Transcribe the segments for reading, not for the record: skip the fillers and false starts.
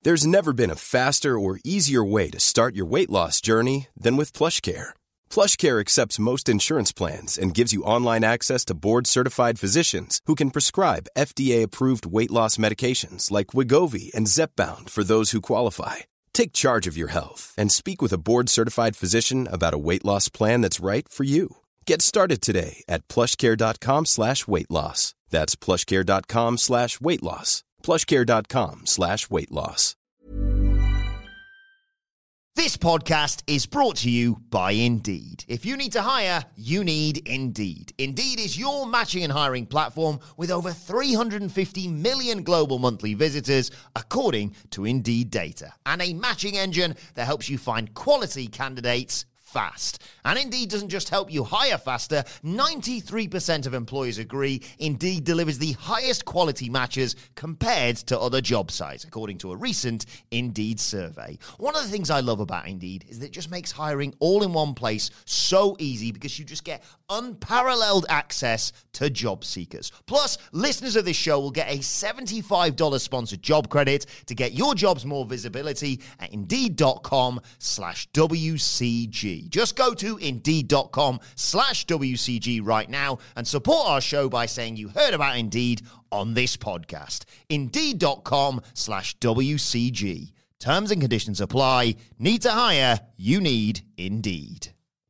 There's never been a faster or easier way to start your weight loss journey than with PlushCare. PlushCare accepts most insurance plans and gives you online access to board-certified physicians who can prescribe FDA-approved weight loss medications like Wegovy and Zepbound for those who qualify. Take charge of your health and speak with a board-certified physician about a weight loss plan that's right for you. Get started today at plushcare.com/weight loss. That's plushcare.com/weight loss. plushcare.com/weight loss. This podcast is brought to you by Indeed. If you need to hire, you need Indeed. Indeed is your matching and hiring platform with over 350 million global monthly visitors, according to Indeed data, and a matching engine that helps you find quality candidates fast. And Indeed doesn't just help you hire faster. 93% of employers agree Indeed delivers the highest quality matches compared to other job sites, according to a recent Indeed survey. One of the things I love about Indeed is that it just makes hiring all in one place so easy because you just get unparalleled access to job seekers. Plus, listeners of this show will get a $75 sponsored job credit to get your jobs more visibility at Indeed.com/WCG. Just go to Indeed.com/WCG right now and support our show by saying you heard about Indeed on this podcast. Indeed.com/WCG. Terms and conditions apply. Need to hire? You need Indeed.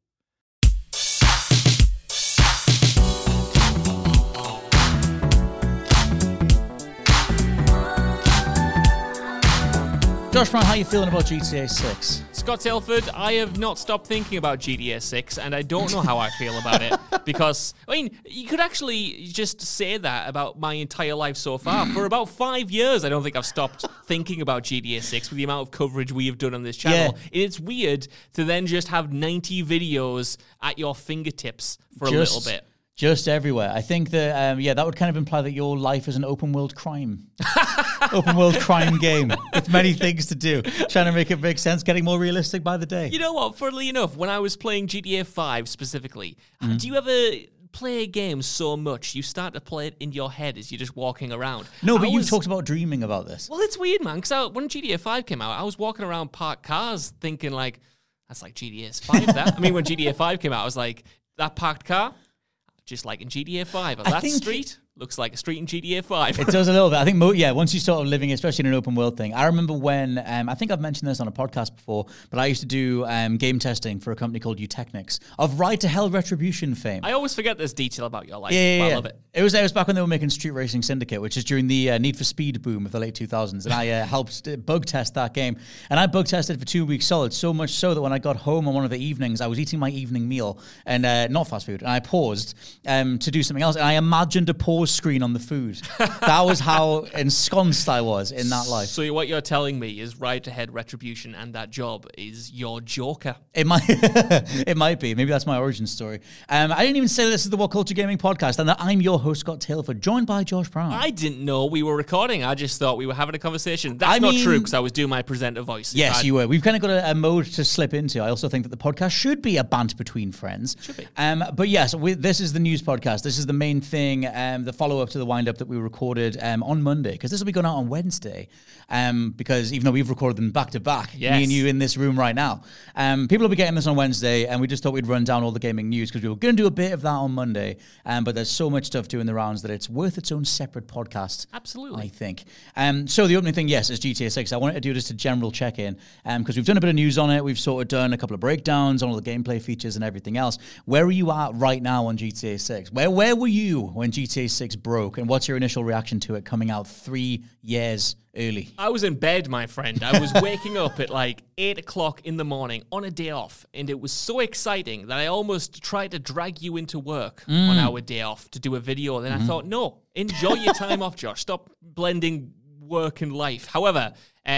Josh Brown, how are you feeling about GTA 6? Scott Telford, I have not stopped thinking about GTA 6, and I don't know how I feel about it. Because, I mean, you could actually just say that about my entire life so far. For about 5 years, I don't think I've stopped thinking about GTA 6 with the amount of coverage we have done on this channel. Yeah. It's weird to then just have 90 videos at your fingertips for a little bit. Just everywhere. I think that, that would kind of imply that your life is an open world crime. Open world crime game with many things to do. Trying to make it make sense, getting more realistic by the day. You know what? Funnily enough, when I was playing GTA 5 specifically, do you ever play a game so much you start to play it in your head as you're just walking around? No, but you've talked about dreaming about this. Well, it's weird, man, because when GTA 5 came out, I was walking around parked cars thinking like, that's like GTA 5, that. I mean, when GTA 5 came out, I was like, that parked car? Just like in GTA 5. That street looks like a street in GTA 5. It does a little bit. I think, once you start living, especially in an open world thing. I remember when, I think I've mentioned this on a podcast before, but I used to do game testing for a company called Eutechnics of Ride to Hell Retribution fame. I always forget this detail about your life. Yeah. I love it. It was back when they were making Street Racing Syndicate, which is during the Need for Speed boom of the late 2000s, and I helped bug test that game. And I bug tested for 2 weeks solid, so much so that when I got home on one of the evenings, I was eating my evening meal, and not fast food, and I paused to do something else, and I imagined a pause screen on the food. That was how ensconced I was in that life. So what you're telling me is Ride to Hell Retribution and that job is your Joker. It might it might be. Maybe that's my origin story. I didn't even say this is the What Culture Gaming podcast and that I'm your host, Scott Tilford, joined by Josh Brown. I didn't know we were recording. I just thought we were having a conversation. That's not true because I was doing my presenter voice. Yes, you were. We've kind of got a mode to slip into. I also think that the podcast should be a bant between friends. Should be. But yes, this is the news podcast. This is the main thing, the follow-up to the wind-up that we recorded on Monday, because this will be going out on Wednesday, because even though we've recorded them back-to-back, me and you in this room right now, people will be getting this on Wednesday, and we just thought we'd run down all the gaming news, because we were going to do a bit of that on Monday, but there's so much stuff doing the rounds that it's worth its own separate podcast. Absolutely. I think. So the opening thing, yes, is GTA 6. I wanted to do just a general check-in, because we've done a bit of news on it. We've sort of done a couple of breakdowns on all the gameplay features and everything else. Where are you at right now on GTA 6? Where were you when GTA 6 broke, and what's your initial reaction to it coming out 3 years early? I was in bed, my friend. I was waking up at like 8 o'clock in the morning on a day off, and it was so exciting that I almost tried to drag you into work on our day off to do a video. Then I thought, no, enjoy your time off, Josh. Stop blending work and life. However,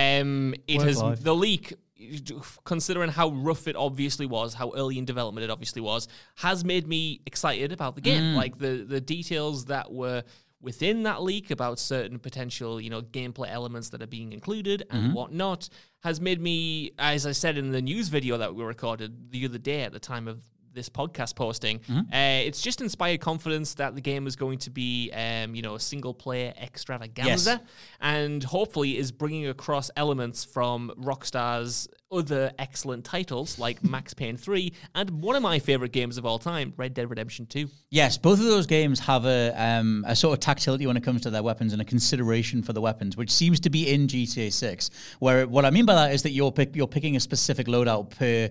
the leak, considering how rough it obviously was, how early in development it obviously was, has made me excited about the game. Like the details that were within that leak about certain potential, gameplay elements that are being included and whatnot has made me, as I said in the news video that we recorded the other day at the time of this podcast posting. It's just inspired confidence that the game is going to be, a single-player extravaganza, and hopefully is bringing across elements from Rockstar's other excellent titles like Max Payne 3 and one of my favorite games of all time, Red Dead Redemption 2. Yes, both of those games have a sort of tactility when it comes to their weapons and a consideration for the weapons, which seems to be in GTA 6. Where what I mean by that is that you're picking a specific loadout per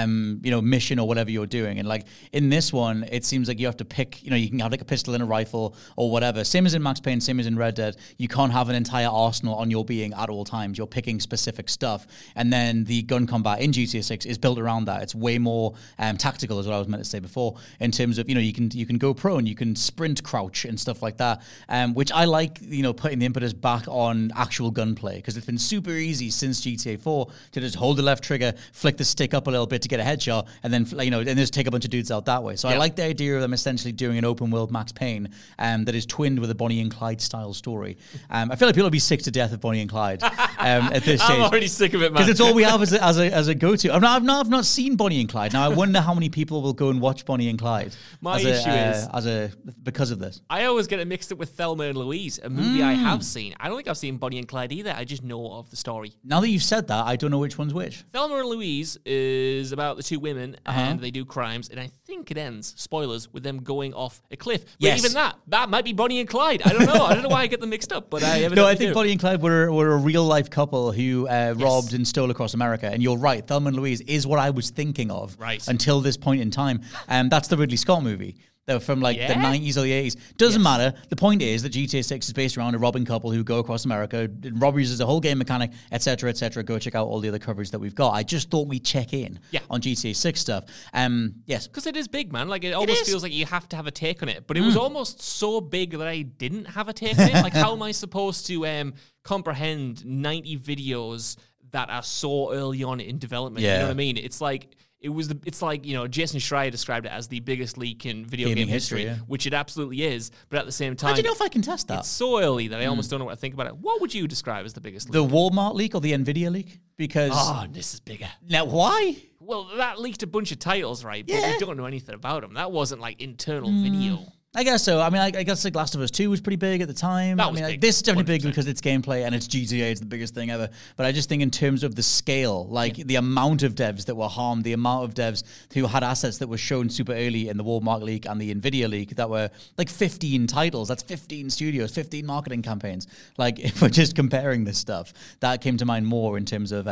mission or whatever you're doing, and like in this one, it seems like you have to pick. You can have like a pistol and a rifle or whatever. Same as in Max Payne, same as in Red Dead. You can't have an entire arsenal on your being at all times. You're picking specific stuff, and then the gun combat in GTA 6 is built around that. It's way more tactical, is what I was meant to say before, in terms of you can go prone, you can sprint, crouch, and stuff like that. Which I like, putting the impetus back on actual gunplay, because it's been super easy since GTA 4 to just hold the left trigger, flick the stick up a little bit to get a headshot, and then and just take a bunch of dudes out that way. So I like the idea of them essentially doing an open world Max Payne that is twinned with a Bonnie and Clyde style story. I feel like people will be sick to death of Bonnie and Clyde at this stage. I'm already sick of it, man. Because it's all we have as a go-to. I've not seen Bonnie and Clyde. Now I wonder how many people will go and watch Bonnie and Clyde. My issue is because of this. I always get it mixed up with Thelma and Louise, a movie I have seen. I don't think I've seen Bonnie and Clyde either. I just know of the story. Now that you've said that, I don't know which one's which. Thelma and Louise is about the two women and they do crimes, and I think it ends, spoilers, with them going off a cliff. But even that might be Bonnie and Clyde. I don't know. I don't know why I get them mixed up, but I I think Bonnie and Clyde were a real life couple who robbed and stole across America. And you're right, Thelma and Louise is what I was thinking of until this point in time. That's the Ridley Scott movie. They're from the 90s or the 80s. Doesn't matter. The point is that GTA 6 is based around a robbing couple who go across America. Robberies is a whole game mechanic, etc., etc. Go check out all the other coverage that we've got. I just thought we'd check in on GTA 6 stuff. Yes. Because it is big, man. Like, it almost feels like you have to have a take on it. But it was almost so big that I didn't have a take on it. Like, how am I supposed to comprehend 90 videos that are so early on in development? You know what I mean? It's like... It's like Jason Schreier described it as the biggest leak in video game history, which it absolutely is. But at the same time, I don't know if I can test that. It's so early that I almost don't know what to think about it. What would you describe as the biggest leak? The Walmart leak or the Nvidia leak? Because this is bigger. Now, why? Well, that leaked a bunch of titles, right? But we don't know anything about them. That wasn't like internal video. I guess so. I mean, I guess like Last of Us 2 was pretty big at the time. That was big. This is definitely 100%. big because it's gameplay and it's GTA. It's the biggest thing ever. But I just think in terms of the scale, like the amount of devs that were harmed, the amount of devs who had assets that were shown super early in the Walmart leak and the Nvidia leak that were like 15 titles. That's 15 studios, 15 marketing campaigns. Like, if we're just comparing this stuff, that came to mind more in terms of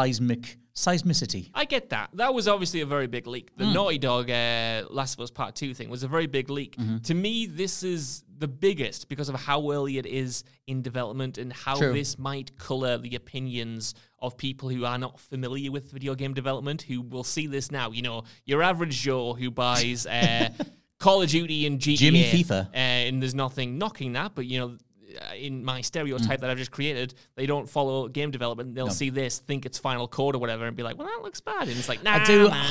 seismicity. I get that. That was obviously a very big leak. The Naughty Dog Last of Us Part 2 thing was a very big leak. To me, this is the biggest because of how early it is in development and how this might colour the opinions of people who are not familiar with video game development, who will see this now. Your average Joe who buys Call of Duty and GTA. Jimmy FIFA. And there's nothing knocking that, but, in my stereotype that I've just created, they don't follow game development. They'll see this, think it's Final Code or whatever, and be like, well, that looks bad. And it's like, nah.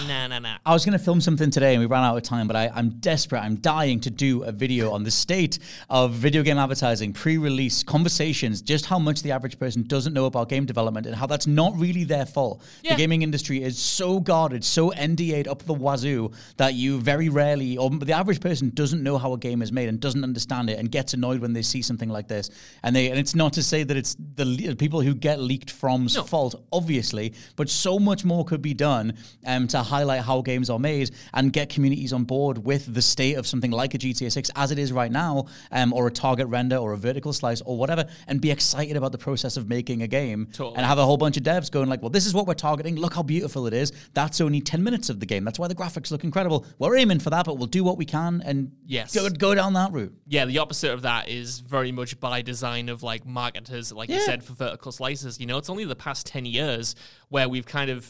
I was going to film something today and we ran out of time, but I'm desperate. I'm dying to do a video on the state of video game advertising, pre-release conversations, just how much the average person doesn't know about game development and how that's not really their fault. Yeah. The gaming industry is so guarded, so NDA'd up the wazoo that you very rarely, or the average person doesn't know how a game is made and doesn't understand it and gets annoyed when they see something like this. And it's not to say that it's the people who get leaked from's fault, obviously, but so much more could be done to highlight how games are made and get communities on board with the state of something like a GTA 6 as it is right now, or a target render or a vertical slice or whatever, and be excited about the process of making a game and have a whole bunch of devs going like, well, this is what we're targeting. Look how beautiful it is. That's only 10 minutes of the game. That's why the graphics look incredible. We're aiming for that, but we'll do what we can and go down that route. Yeah, the opposite of that is very much by design of like marketers, like you said, for vertical slices. It's only the past 10 years where we've kind of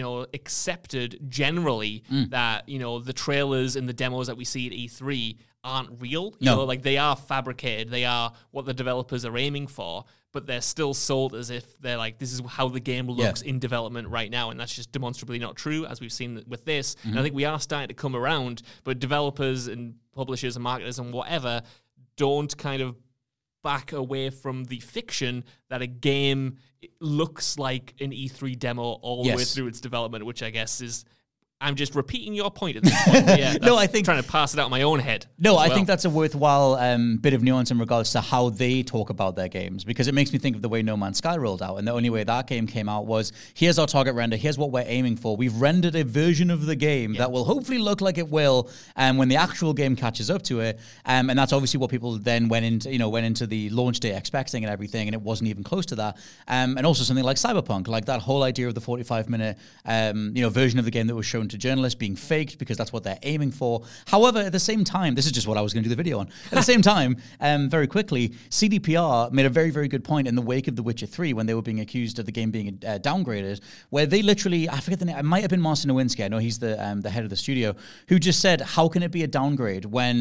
accepted generally that the trailers and the demos that we see at E3 aren't real. Like they are fabricated. They are what the developers are aiming for, but they're still sold as if they're like, this is how the game looks in development right now. And that's just demonstrably not true, as we've seen with this. And I think we are starting to come around, but developers and publishers and marketers and whatever don't kind of back away from the fiction that a game looks like an E3 demo all the way through its development, which I guess is I'm just repeating your point at this point. Yeah, no, I think trying to pass it out in my own head. No, I think that's a worthwhile bit of nuance in regards to how they talk about their games, because it makes me think of the way No Man's Sky rolled out, and the only way that game came out was, here's our target render, here's what we're aiming for. We've rendered a version of the game that will hopefully look like it will when the actual game catches up to it, and that's obviously what people then went into the launch day expecting and everything, and it wasn't even close to that. And also something like Cyberpunk, like that whole idea of the 45-minute version of the game that was shown to journalists being faked because that's what they're aiming for. However, at the same time, this is just what I was going to do the video on. At the same time, very quickly, CDPR made a very, very good point in the wake of The Witcher 3 when they were being accused of the game being downgraded, where they literally, I forget the name, it might have been Marcin Nowinski, I know he's the head of the studio, who just said, how can it be a downgrade when,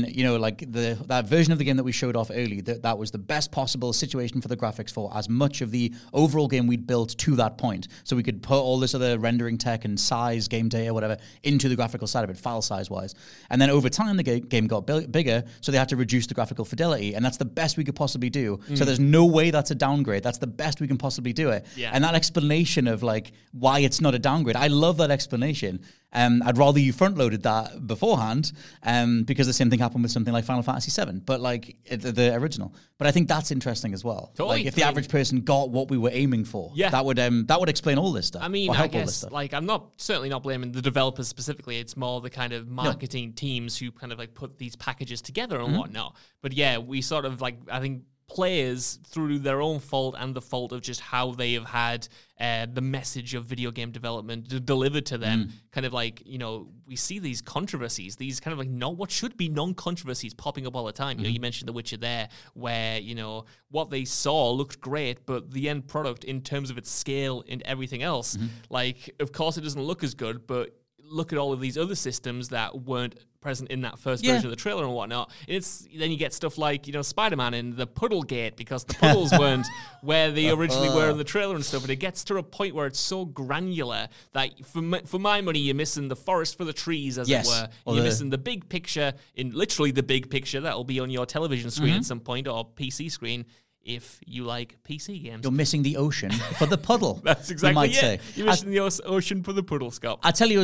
that version of the game that we showed off early, that was the best possible situation for the graphics for as much of the overall game we'd built to that point. So we could put all this other rendering tech and size, game data, whatever, into the graphical side of it, file size-wise. And then over time, the game got bigger, so they had to reduce the graphical fidelity, and that's the best we could possibly do. So there's no way that's a downgrade. That's the best we can possibly do it. Yeah. And that explanation of, like, why it's not a downgrade, I love that explanation. I'd rather you front-loaded that beforehand, because the same thing happened with something like Final Fantasy VII, but like the original. But I think that's interesting as well. Totally. Like if the average person got what we were aiming for, that would explain all this stuff. I mean, I guess like I'm certainly not blaming the developers specifically. It's more the kind of marketing teams who kind of like put these packages together and whatnot. But yeah, we sort of like, I think players, through their own fault and the fault of just how they have had the message of video game development delivered to them, kind of like, we see these controversies, these kind of like what should be non-controversies popping up all the time. You mentioned The Witcher there, where, what they saw looked great, but the end product in terms of its scale and everything else, like, of course it doesn't look as good, but look at all of these other systems that weren't present in that first version of the trailer and whatnot. Then you get stuff like, Spider-Man in the puddle gate, because the puddles weren't where they originally were in the trailer and stuff. And it gets to a point where it's so granular that for my money, you're missing the forest for the trees, as it were. You're missing the big picture, in literally the big picture that'll be on your television screen at some point, or PC screen, if you like PC games. You're missing the ocean for the puddle. That's exactly it. You're missing the ocean for the puddle, Scott. I tell you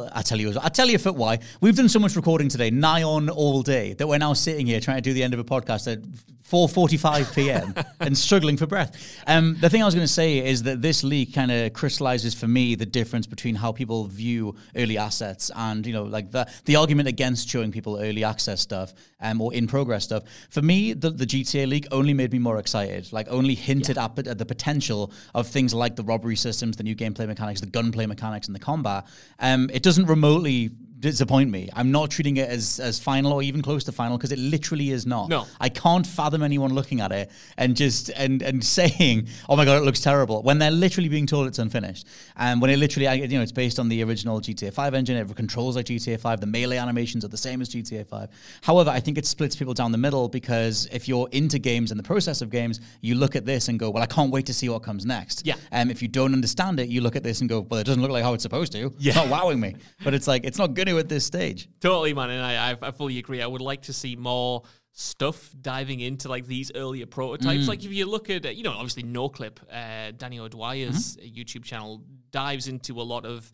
we've done so much recording today, nigh on all day, that we're now sitting here trying to do the end of a podcast at 4:45 p.m. and struggling for breath. The thing I was going to say is that this leak kind of crystallizes for me the difference between how people view early assets and, like the argument against showing people early access stuff or in progress stuff. For me, the GTA leak only made me more excited, like only hinted at the potential of things like the robbery systems, the new gameplay mechanics, the gunplay mechanics, and the combat. It doesn't remotely disappoint me. I'm not treating it as final or even close to final, because it literally is not. No. I can't fathom anyone looking at it and just and saying, oh my God, it looks terrible, when they're literally being told it's unfinished. And when it literally, it's based on the original GTA 5 engine, it controls like GTA 5, the melee animations are the same as GTA 5. However, I think it splits people down the middle, because if you're into games and the process of games, you look at this and go, well, I can't wait to see what comes next. Yeah. If you don't understand it, you look at this and go, well, it doesn't look like how it's supposed to. Yeah. It's not wowing me. But it's like, it's not going to at this stage. Totally, man, and I fully agree. I would like to see more stuff diving into like these earlier prototypes. Like if you look at, obviously NoClip, Danny O'Dwyer's YouTube channel dives into a lot of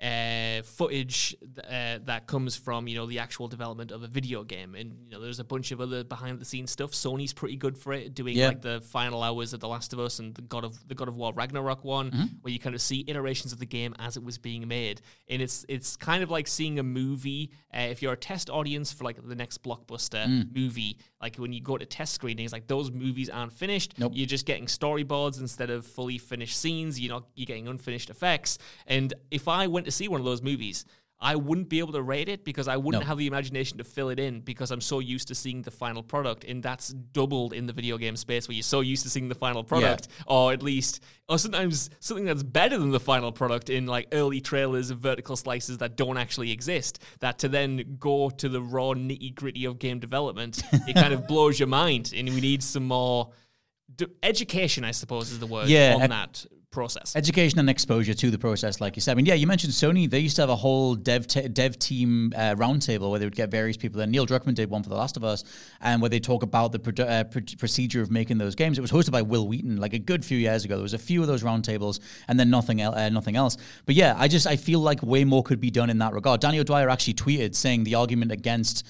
footage that comes from the actual development of a video game, and there's a bunch of other behind the scenes stuff. Sony's pretty good for it, doing like the final hours of The Last of Us and the God of War Ragnarok one, where you kind of see iterations of the game as it was being made, and it's kind of like seeing a movie. If you're a test audience for like the next blockbuster movie, like when you go to test screenings, like those movies aren't finished. Nope. You're just getting storyboards instead of fully finished scenes. You're getting unfinished effects. And if I went to see one of those movies, I wouldn't be able to rate it, because I wouldn't have the imagination to fill it in, because I'm so used to seeing the final product. And that's doubled in the video game space, where you're so used to seeing the final product, or sometimes something that's better than the final product in like early trailers of vertical slices that don't actually exist, that to then go to the raw nitty gritty of game development, it kind of blows your mind. And we need some more education, I suppose, is the word on that process. Education and exposure to the process, like you said. I mean, yeah, you mentioned Sony. They used to have a whole dev team roundtable where they would get various people. And Neil Druckmann did one for The Last of Us, and where they talk about the procedure of making those games. It was hosted by Will Wheaton, like a good few years ago. There was a few of those roundtables, and then nothing else. But yeah, I feel like way more could be done in that regard. Danny O'Dwyer actually tweeted saying the argument against,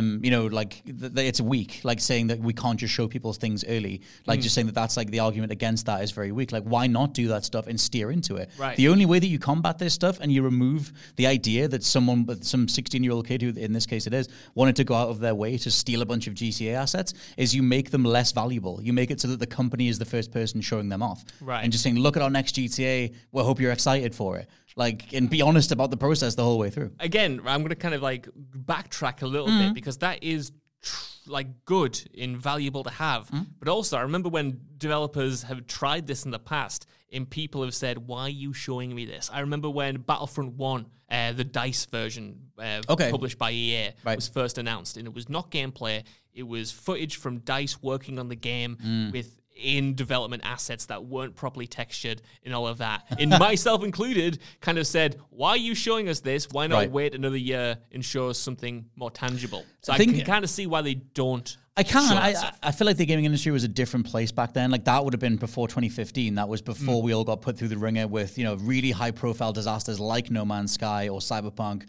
it's weak, like saying that we can't just show people things early, like just saying that that's like the argument against that is very weak. Like, why not do that stuff and steer into it? Right. The only way that you combat this stuff and you remove the idea that some 16-year-old kid, who in this case it is, wanted to go out of their way to steal a bunch of GTA assets, is you make them less valuable. You make it so that the company is the first person showing them off. Right. And just saying, look at our next GTA, we hope you're excited for it. Like, and be honest about the process the whole way through. Again, I'm going to kind of like backtrack a little bit, because that is like good and valuable to have. But also, I remember when developers have tried this in the past and people have said, why are you showing me this? I remember when Battlefront 1, the DICE version published by EA, was first announced, and it was not gameplay. It was footage from DICE working on the game with in development assets that weren't properly textured and all of that. And myself included kind of said, why are you showing us this? Why not wait another year and show us something more tangible? So I can kind of see why they don't. I feel like the gaming industry was a different place back then. Like, that would have been before 2015. That was before we all got put through the ringer with, really high-profile disasters like No Man's Sky or Cyberpunk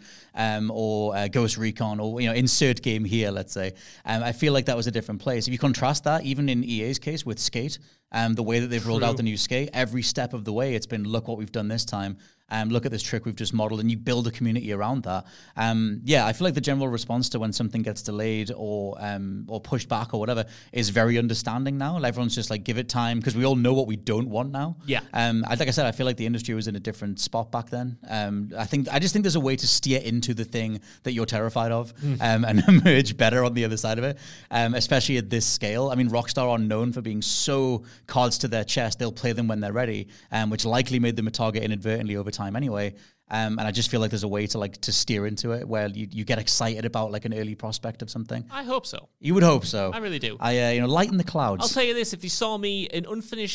or Ghost Recon or, insert game here, let's say. I feel like that was a different place. If you contrast that, even in EA's case with Skate, the way that they've rolled out the new Skate, every step of the way, it's been, look what we've done this time. Look at this trick we've just modeled, and you build a community around that. I feel like the general response to when something gets delayed or pushed back or whatever is very understanding now. Like, everyone's just like, give it time, because we all know what we don't want now. Yeah. Like I said, I feel like the industry was in a different spot back then. I just think there's a way to steer into the thing that you're terrified of and emerge better on the other side of it, especially at this scale. I mean, Rockstar are known for being so cards to their chest. They'll play them when they're ready, which likely made them a target inadvertently over time anyway. And I just feel like there's a way to steer into it where you get excited about like an early prospect of something. I hope so. You would hope so. I really do. Lighten the clouds. I'll tell you this: if they showed me an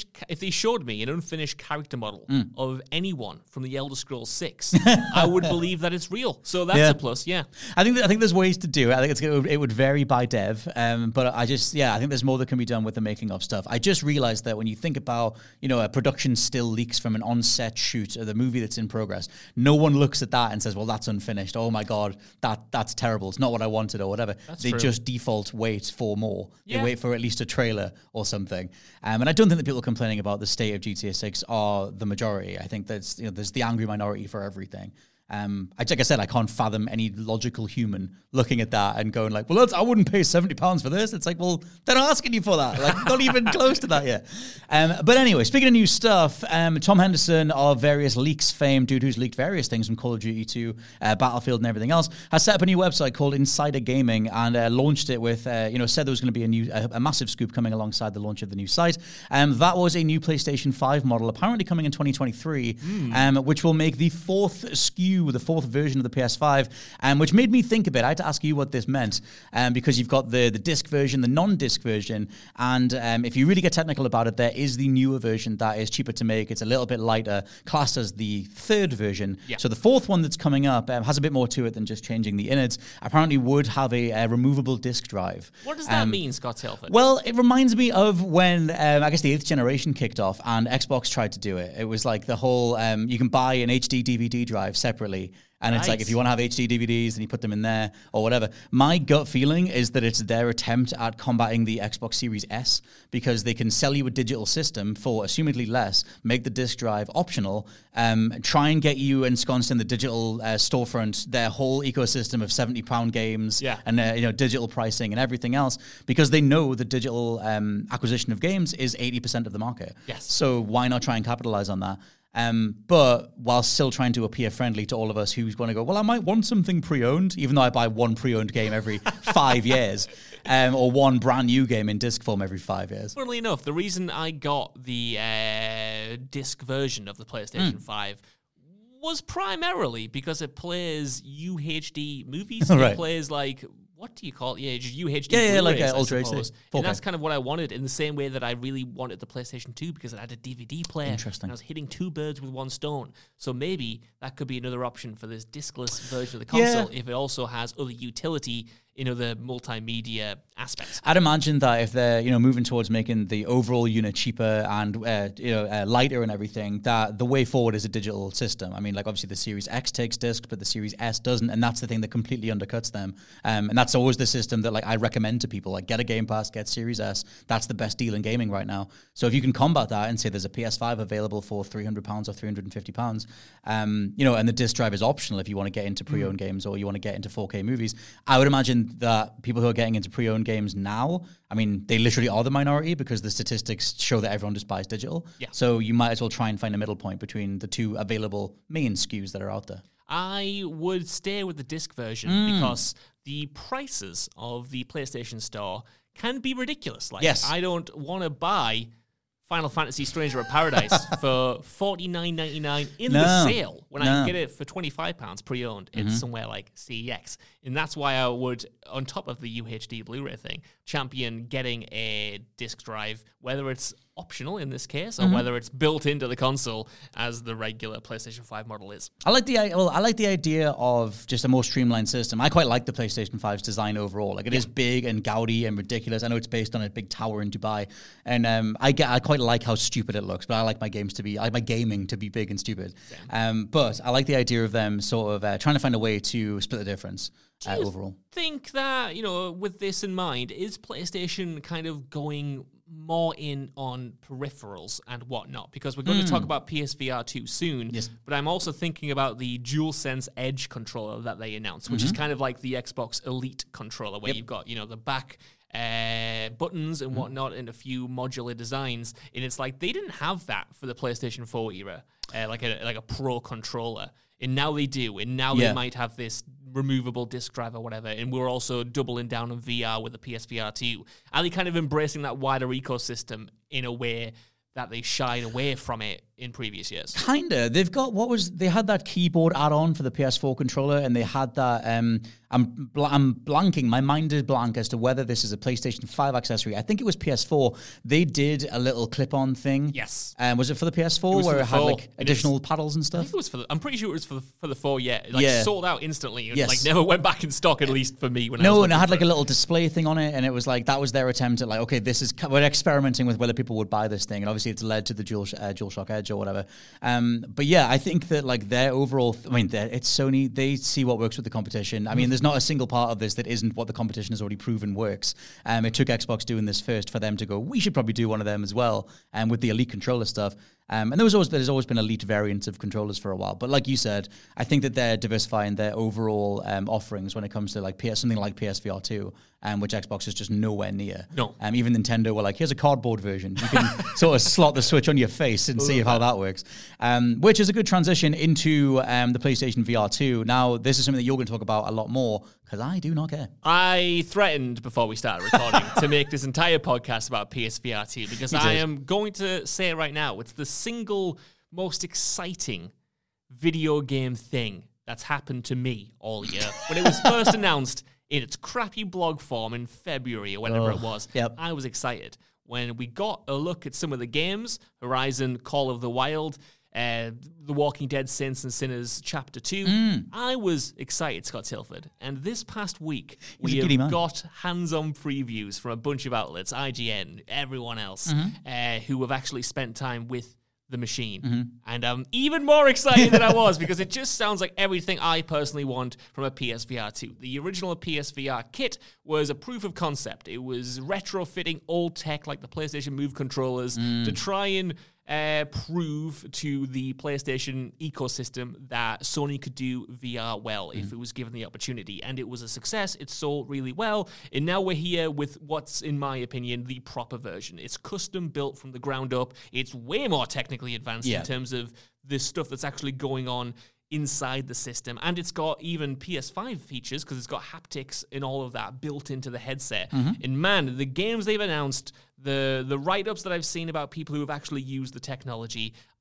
unfinished character model of anyone from the Elder Scrolls 6, I would believe that it's real. So that's a plus. Yeah. I think there's ways to do it. I think it would vary by dev. But I think there's more that can be done with the making of stuff. I just realized that when you think about a production still leaks from an on-set shoot of the movie that's in progress, no one looks at that and says, well, that's unfinished. Oh my God, that's terrible. It's not what I wanted or whatever. They just default wait for more. Yeah. They wait for at least a trailer or something. And I don't think the people complaining about the state of GTA 6 are the majority. I think that's, there's the angry minority for everything. Like I said, I can't fathom any logical human looking at that and going like, well, I wouldn't pay £70 for this. It's like, well, they're not asking you for that. Like, not even close to that yet. But anyway, speaking of new stuff, Tom Henderson of various leaks fame, dude who's leaked various things from Call of Duty to Battlefield and everything else, has set up a new website called Insider Gaming and launched it with, said there was going to be a massive scoop coming alongside the launch of the new site. That was a new PlayStation 5 model, apparently coming in 2023, which will make the fourth SKU, the fourth version of the PS5, which made me think a bit. I had to ask you what this meant, because you've got the disc version, the non-disc version, and if you really get technical about it, there is the newer version that is cheaper to make. It's a little bit lighter, classed as the third version. Yeah. So the fourth one that's coming up has a bit more to it than just changing the innards. Apparently would have a removable disc drive. What does that mean, Scott Tilford? Well, it reminds me of when, I guess the 8th generation kicked off and Xbox tried to do it. It was like the whole, you can buy an HD DVD drive separately. And it's like, if you want to have HD DVDs, then you put them in there or whatever. My gut feeling is that it's their attempt at combating the Xbox Series S, because they can sell you a digital system for assumedly less, make the disc drive optional, try and get you ensconced in the digital storefront, their whole ecosystem of £70 games and digital pricing and everything else, because they know the digital acquisition of games is 80% of the market. Yes. So why not try and capitalize on that? But while still trying to appear friendly to all of us who's going to go, well, I might want something pre-owned, even though I buy one pre-owned game every 5 years, or one brand new game in disc form every 5 years. Funnily enough, the reason I got the disc version of the PlayStation 5 was primarily because it plays UHD movies. Right. It plays like what do you call it? Yeah, just UHD. Yeah, like Ultra HD. And that's kind of what I wanted, in the same way that I really wanted the PlayStation 2 because it had a DVD player. Interesting. And I was hitting two birds with one stone. So maybe that could be another option for this discless version of the console if it also has other utility in other multimedia aspects. I'd imagine that if they're moving towards making the overall unit cheaper and lighter and everything, that the way forward is a digital system. I mean, like obviously the Series X takes disc, but the Series S doesn't, and that's the thing that completely undercuts them. And that's always the system that like I recommend to people: like get a Game Pass, get Series S. That's the best deal in gaming right now. So if you can combat that and say there's a PS5 available for £300 or £350, and the disc drive is optional if you want to get into pre-owned games or you want to get into 4K movies, I would imagine that people who are getting into pre-owned games now, I mean, they literally are the minority because the statistics show that everyone just buys digital. Yeah. So you might as well try and find a middle point between the two available main SKUs that are out there. I would stay with the disc version because the prices of the PlayStation Store can be ridiculous. Like, I don't want to buy Final Fantasy Stranger of Paradise for $49.99 in the sale when I can get it for £25 pre-owned. It's somewhere like CEX. And that's why I would, on top of the UHD Blu-ray thing, champion getting a disc drive, whether it's optional in this case or whether it's built into the console as the regular PlayStation 5 model is. I like the idea of just a more streamlined system. I quite like the PlayStation 5's design overall. Like it is big and gaudy and ridiculous. I know it's based on a big tower in Dubai, and I quite like how stupid it looks. But I like my gaming to be big and stupid. But I like the idea of them sort of trying to find a way to split the difference. Overall, think that with this in mind, is PlayStation kind of going more in on peripherals and whatnot? Because we're going to talk about PSVR 2 soon, but I'm also thinking about the DualSense Edge controller that they announced, which is kind of like the Xbox Elite controller, where you've got the back buttons and whatnot and a few modular designs, and it's like they didn't have that for the PlayStation 4 era, like a Pro controller. And now they do, and now they might have this removable disc drive or whatever, and we're also doubling down on VR with the PSVR 2. Are they kind of embracing that wider ecosystem in a way that they shied away from it in previous years? Kinda. They've got they had that keyboard add-on for the PS4 controller, and they had that. I'm blanking. My mind is blank as to whether this is a PlayStation 5 accessory. I think it was PS4. They did a little clip-on thing. Yes. Was it for the PS4 where it had like additional paddles and stuff? I think it was I'm pretty sure it was for the 4. Yeah, sold out instantly. And Yes. never went back in stock, at least for me. No, and it had like a little display thing on it, and it was like that was their attempt at like, okay, we're experimenting with whether people would buy this thing, and obviously it's led to the DualShock Edge or whatever. But yeah, I think that like their overall, it's Sony. They see what works with the competition. I mean, there's not a single part of this that isn't what the competition has already proven works. It took Xbox doing this first for them to go, we should probably do one of them as well. with the Elite controller stuff. And there's always been Elite variants of controllers for a while. But like you said, I think that they're diversifying their overall offerings when it comes to like something like PSVR 2, which Xbox is just nowhere near. No. Even Nintendo were like, here's a cardboard version. You can sort of slot the Switch on your face and see how that works. Which is a good transition into the PlayStation VR 2. Now, this is something that you're going to talk about a lot more, because I do not care. I threatened before we started recording to make this entire podcast about PSVR 2, because I am going to say it right now. It's the single most exciting video game thing that's happened to me all year. When it was first announced in its crappy blog form in February or whenever it was, I was excited. When we got a look at some of the games, Horizon, Call of the Wild, The Walking Dead, Saints and Sinners Chapter 2, I was excited, Scott Tilford. And this past week, we have got hands-on previews from a bunch of outlets, IGN, everyone else, who have actually spent time with the machine. And I'm even more excited than I was, because it just sounds like everything I personally want from a PSVR 2. The original PSVR kit was a proof of concept. It was retrofitting old tech like the PlayStation Move controllers to try and prove to the PlayStation ecosystem that Sony could do VR well if it was given the opportunity. And it was a success. It sold really well. And now we're here with what's, in my opinion, the proper version. It's custom built from the ground up. It's way more technically advanced in terms of the stuff that's actually going on inside the system, and it's got even PS5 features because it's got haptics and all of that built into the headset. And man, the games they've announced, the write-ups that I've seen about people who have actually used the technology,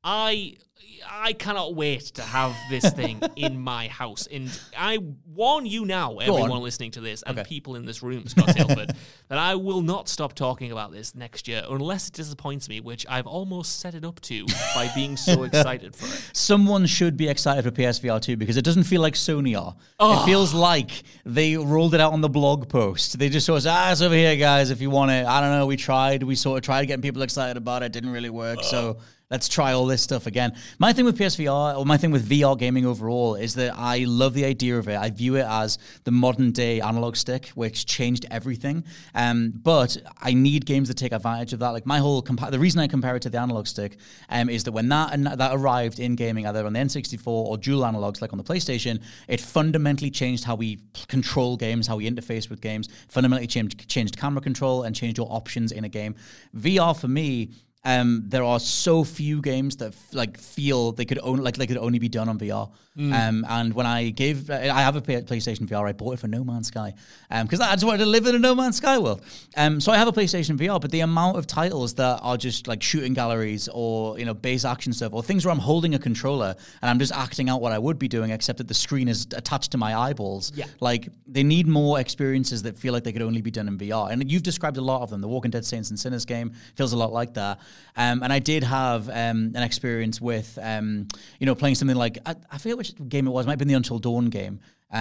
I cannot wait to have this thing in my house. And I warn you now, everyone listening to this, and people in this room, Scott Tailford, that I will not stop talking about this next year unless it disappoints me, which I've almost set it up to by being so excited for it. Someone should be excited for PSVR 2 because it doesn't feel like Sony are. It feels like they rolled it out on the blog post. They just sort of said, it's over here, guys, if you want it. I don't know, we sort of tried getting people excited about it. Didn't really work, so let's try all this stuff again. My thing with PSVR, or my thing with VR gaming overall, is that I love the idea of it. I view it as the modern day analog stick, which changed everything. But I need games that take advantage of that. Like my whole, the reason I compare it to the analog stick is that when that arrived in gaming, either on the N64 or dual analogs, like on the PlayStation, it fundamentally changed how we control games, how we interface with games, fundamentally changed camera control and changed your options in a game. VR for me, there are so few games that feel they could only be done on VR. And when I have a PlayStation VR, I bought it for No Man's Sky because I just wanted to live in a No Man's Sky world. So I have a PlayStation VR, but the amount of titles that are just like shooting galleries or base action stuff or things where I'm holding a controller and I'm just acting out what I would be doing, except that the screen is attached to my eyeballs. Yeah. Like they need more experiences that feel like they could only be done in VR. And you've described a lot of them. The Walking Dead Saints and Sinners game feels a lot like that. And I did have an experience with, playing something like, I forget which game it was. It might have been the Until Dawn game,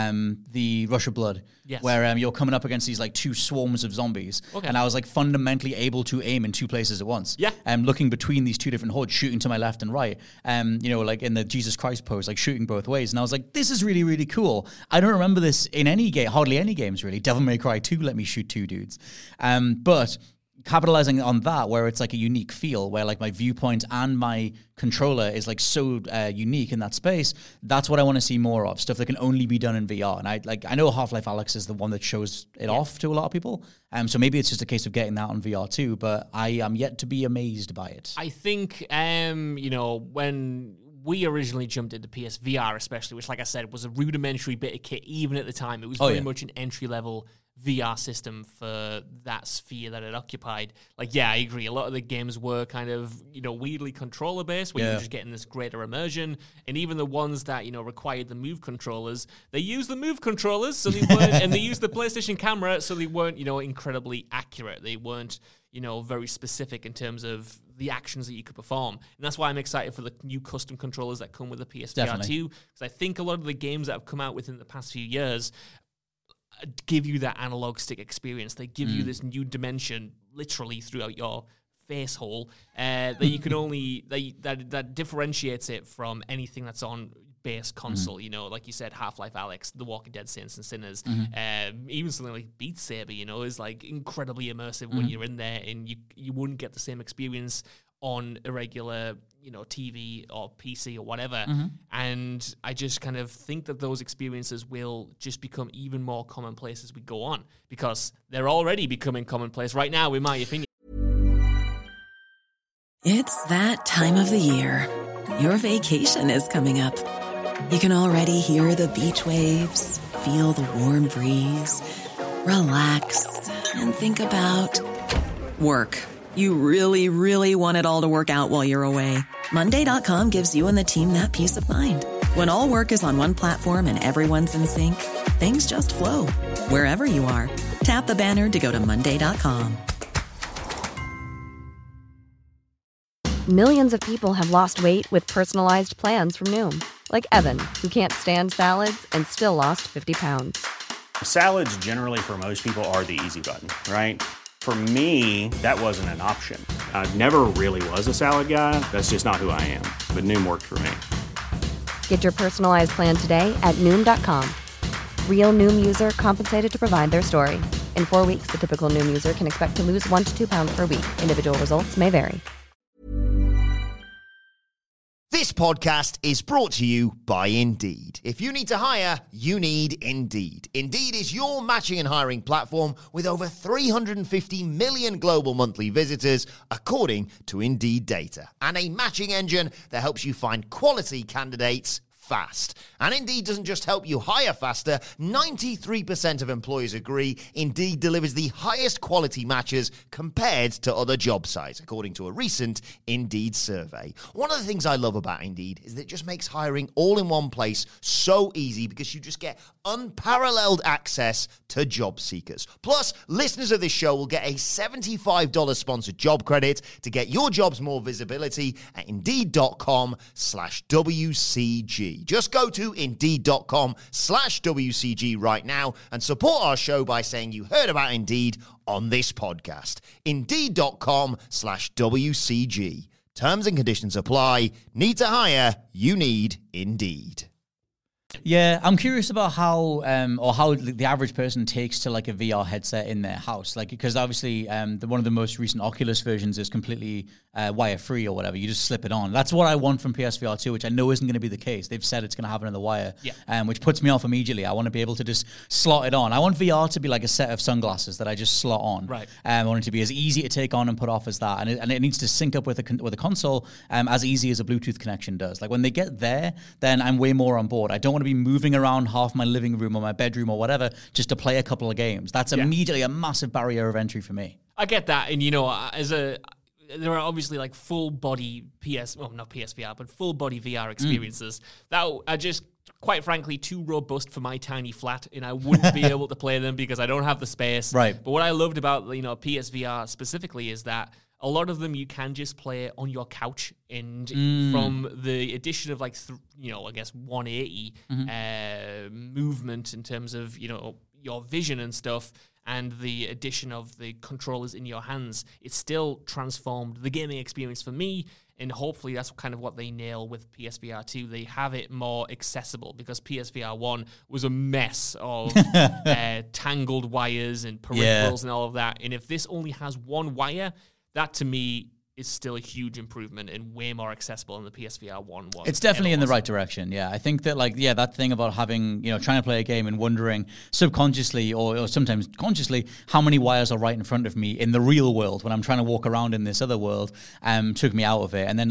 the Rush of Blood, yes, where you're coming up against these like two swarms of zombies. Okay. And I was like fundamentally able to aim in two places at once. Yeah. Looking between these two different hordes, shooting to my left and right. Like in the Jesus Christ pose, like shooting both ways. And I was like, this is really, really cool. I don't remember this in any game, hardly any games really. Devil May Cry 2 let me shoot two dudes. But capitalizing on that, where it's like a unique feel, where like my viewpoint and my controller is like so unique in that space, that's what I want to see more of, stuff that can only be done in VR. And I know Half-Life Alyx is the one that shows it off to a lot of people, so maybe it's just a case of getting that on VR too, but I am yet to be amazed by it. I think when we originally jumped into PSVR especially, which like I said was a rudimentary bit of kit even at the time, it was very much an entry-level VR system for that sphere that it occupied. Like, yeah, I agree. A lot of the games were kind of, weirdly controller based, where you were just getting this greater immersion. And even the ones that, required the Move controllers, they used the Move controllers, so they weren't, and they used the PlayStation camera, so they weren't, incredibly accurate. They weren't, very specific in terms of the actions that you could perform. And that's why I'm excited for the new custom controllers that come with the PSVR 2, because I think a lot of the games that have come out within the past few years give you that analog stick experience. They give you this new dimension literally throughout your face hole that you can only that differentiates it from anything that's on base console. Like you said, Half-Life Alyx, The Walking Dead Saints and Sinners, even something like Beat Saber, is like incredibly immersive when you're in there, and you wouldn't get the same experience on a regular, TV or PC or whatever. And I just kind of think that those experiences will just become even more commonplace as we go on, because they're already becoming commonplace right now, in my opinion. It's that time of the year. Your vacation is coming up. You can already hear the beach waves, feel the warm breeze, relax, and think about work. You really, really want it all to work out while you're away. Monday.com gives you and the team that peace of mind. When all work is on one platform and everyone's in sync, things just flow. Wherever you are, tap the banner to go to Monday.com. Millions of people have lost weight with personalized plans from Noom. Like Evan, who can't stand salads and still lost 50 pounds. Salads generally for most people are the easy button, right? For me, that wasn't an option. I never really was a salad guy. That's just not who I am. But Noom worked for me. Get your personalized plan today at Noom.com. Real Noom user compensated to provide their story. In 4 weeks, the typical Noom user can expect to lose 1 to 2 pounds per week. Individual results may vary. This podcast is brought to you by Indeed. If you need to hire, you need Indeed. Indeed is your matching and hiring platform with over 350 million global monthly visitors, according to Indeed data. And a matching engine that helps you find quality candidates fast. And Indeed doesn't just help you hire faster. 93% of employers agree Indeed delivers the highest quality matches compared to other job sites, according to a recent Indeed survey. One of the things I love about Indeed is that it just makes hiring all in one place so easy because you just get unparalleled access to job seekers. Plus, listeners of this show will get a $75 sponsored job credit to get your jobs more visibility at Indeed.com/WCG. Just go to Indeed.com/WCG right now and support our show by saying you heard about Indeed on this podcast. Indeed.com/WCG. Terms and conditions apply. Need to hire? You need Indeed. Yeah, I'm curious about how the average person takes to like a VR headset in their house, like because obviously one of the most recent Oculus versions is completely wire free or whatever. You just slip it on. That's what I want from PSVR 2, which I know isn't going to be the case. They've said it's going to have another wire, which puts me off immediately. I want to be able to just slot it on. I want VR to be like a set of sunglasses that I just slot on. Right. I want it to be as easy to take on and put off as that, and it needs to sync up with a console as easy as a Bluetooth connection does. Like when they get there, then I'm way more on board. I don't want to be moving around half my living room or my bedroom or whatever just to play a couple of games. That's immediately a massive barrier of entry for me. I get that, and there are obviously like full body not PSVR, but full body VR experiences that are just, quite frankly, too robust for my tiny flat, and I wouldn't be able to play them because I don't have the space. Right. But what I loved about PSVR specifically is that a lot of them you can just play on your couch, and from the addition of 180 movement in terms of your vision and stuff, and the addition of the controllers in your hands, it still transformed the gaming experience for me. And hopefully that's kind of what they nail with PSVR 2. They have it more accessible because PSVR 1 was a mess of tangled wires and peripherals and all of that. And if this only has one wire, that to me is still a huge improvement and way more accessible than the PSVR 1 was. It's definitely in the right direction, yeah. I think that, that thing about having, trying to play a game and wondering subconsciously or sometimes consciously how many wires are right in front of me in the real world when I'm trying to walk around in this other world took me out of it. And then,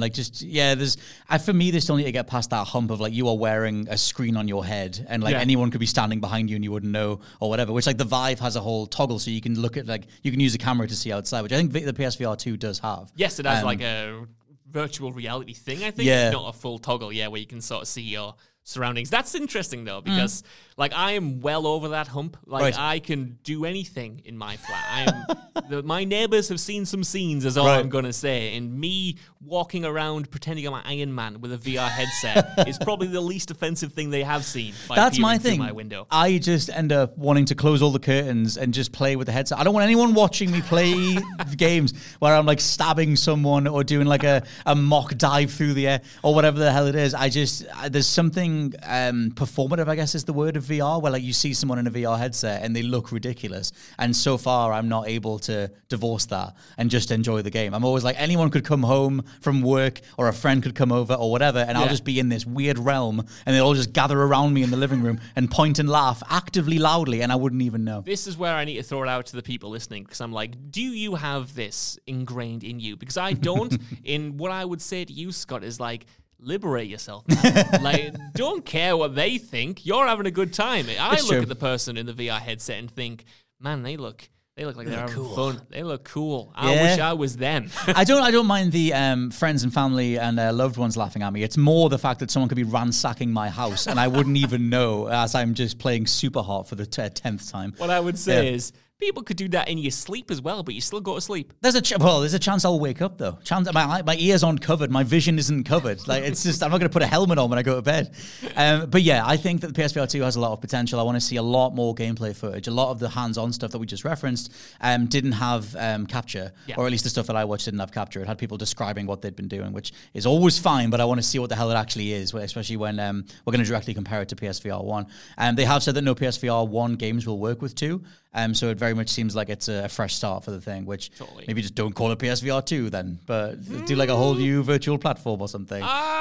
for me, they still need to get past that hump of, you are wearing a screen on your head and, anyone could be standing behind you and you wouldn't know or whatever, which, the Vive has a whole toggle so you can look at, you can use a camera to see outside, which I think the PSVR 2 does have. Yes, it has a virtual reality thing, I think. Yeah. Not a full toggle, where you can sort of see your surroundings. That's interesting, though, because, I am well over that hump. Right. I can do anything in my flat. My neighbors have seen some scenes, is all I'm going to say. And me walking around pretending I'm an Iron Man with a VR headset is probably the least offensive thing they have seen by That's my peering thing. through my window. I just end up wanting to close all the curtains and just play with the headset. I don't want anyone watching me play games where I'm stabbing someone or doing a mock dive through the air or whatever the hell it is. There's something performative, I guess is the word, of VR, where you see someone in a VR headset and they look ridiculous. And so far, I'm not able to divorce that and just enjoy the game. I'm always anyone could come home from work or a friend could come over or whatever, and I'll just be in this weird realm and they'll all just gather around me in the living room and point and laugh actively loudly, and I wouldn't even know. This is where I need to throw it out to the people listening, because I'm do you have this ingrained in you? Because I don't. And what I would say to you, Scott, is liberate yourself, man. Don't care what they think. You're having a good time. I look at the person in the VR headset and think, man, they look like they're having fun. They look cool. I wish I was them. I don't mind the friends and family and loved ones laughing at me. It's more the fact that someone could be ransacking my house and I wouldn't even know, as I'm just playing super hard for the 10th time. What I would say is, people could do that in your sleep as well, but you still go to sleep. There's a chance I'll wake up though. My ears aren't covered, my vision isn't covered. It's just I'm not going to put a helmet on when I go to bed. But yeah, I think that the PSVR 2 has a lot of potential. I want to see a lot more gameplay footage. A lot of the hands-on stuff that we just referenced didn't have capture, or at least the stuff that I watched didn't have capture. It had people describing what they'd been doing, which is always fine. But I want to see what the hell it actually is, especially when we're going to directly compare it to PSVR 1. They have said that no PSVR 1 games will work with 2. So it very much seems like it's a fresh start for the thing, which maybe just don't call it PSVR 2 then, but do a whole new virtual platform or something.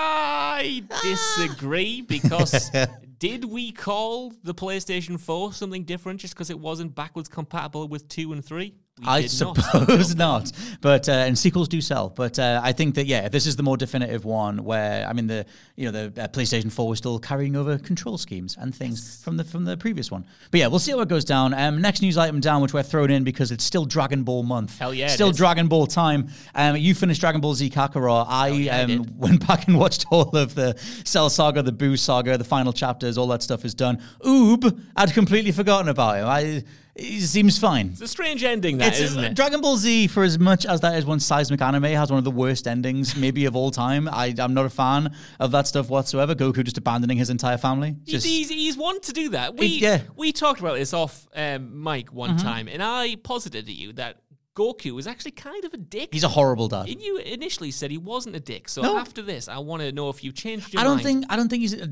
I disagree, because did we call the PlayStation 4 something different just because it wasn't backwards compatible with 2 and 3? I suppose not. But and sequels do sell. But I think that this is the more definitive one where the PlayStation 4 was still carrying over control schemes and things from the previous one. But yeah, we'll see how it goes down. Next news item down, which we're throwing in because it's still Dragon Ball month. Hell yeah, still Dragon Ball time. You finished Dragon Ball Z Kakarot. I went back and watched all of the Cell Saga, the Boo Saga, the final chapters. All that stuff is done. Oob, I'd completely forgotten about him. It seems fine. It's a strange ending, isn't it? Dragon Ball Z, for as much as that is one seismic anime, has one of the worst endings maybe of all time. I'm not a fan of that stuff whatsoever. Goku just abandoning his entire family. He's one to do that. We talked about this off mic one time, and I posited to you that Goku was actually kind of a dick. He's a horrible dad. And you initially said he wasn't a dick. So after this, I want to know if you changed your mind. I don't think he's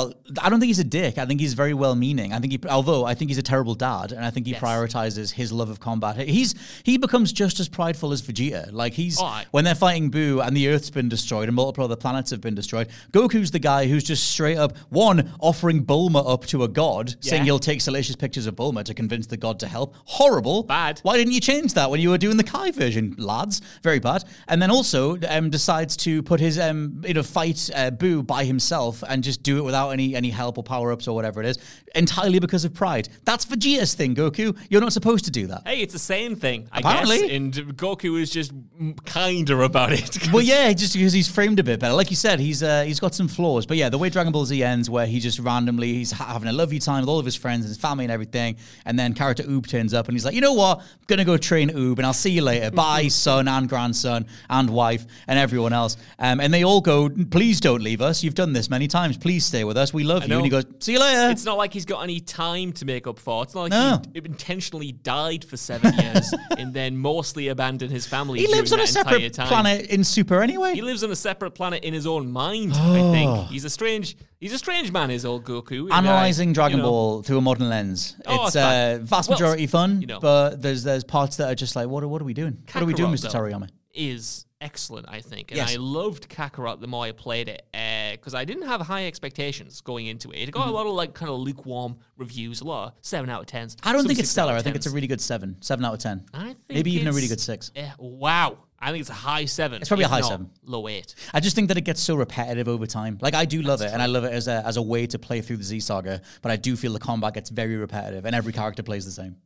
a dick. I think he's very well-meaning. I think he's a terrible dad, and I think he prioritizes his love of combat. He becomes just as prideful as Vegeta. Like when they're fighting Boo and the Earth's been destroyed and multiple other planets have been destroyed, Goku's the guy who's just straight up offering Bulma up to a god, saying he'll take salacious pictures of Bulma to convince the god to help. Horrible. Bad. Why didn't you change that when you were doing the Kai version, lads? Very bad. And then also decides to put his fight Boo by himself and just do it without any help or power-ups or whatever it is, entirely because of pride. That's Vegeta's thing, Goku. You're not supposed to do that. Hey, it's a sane thing, Apparently. I guess. And Goku is just kinder about it. Well, yeah, just because he's framed a bit better. Like you said, he's got some flaws. But yeah, the way Dragon Ball Z ends, where he just randomly, he's having a lovely time with all of his friends and his family and everything, and then character Oob turns up and he's like, you know what? I'm going to go train Oob and I'll see you later. Bye, son and grandson and wife and everyone else. And they all go, please don't leave us. You've done this many times. Please stay with us. We love you. And he goes, see you later. It's not like he's got any time to make up for. It's not like he intentionally died for 7 years and then mostly abandoned his family. He lives on a separate planet in Super anyway. He lives on a separate planet in his own mind, I think. He's a strange man, is old Goku. Analyzing Dragon Ball through a modern lens. It's vast majority fun, but there's parts that are just like, what are we doing? Kakarot, what are we doing, Mr. Toriyama? Is excellent, I think. And I loved Kakarot the more I played it, because I didn't have high expectations going into it. It got a lot of kind of lukewarm reviews, a lot of 7 out of 10s. I don't think it's stellar. I think it's a really good 7 out of 10. I think maybe even a really good 6. Wow. I think it's a high 7. It's probably a high 7. Low 8. I just think that it gets so repetitive over time. Like, I do love it, and I love it as a way to play through the Z Saga, but I do feel the combat gets very repetitive, and every character plays the same.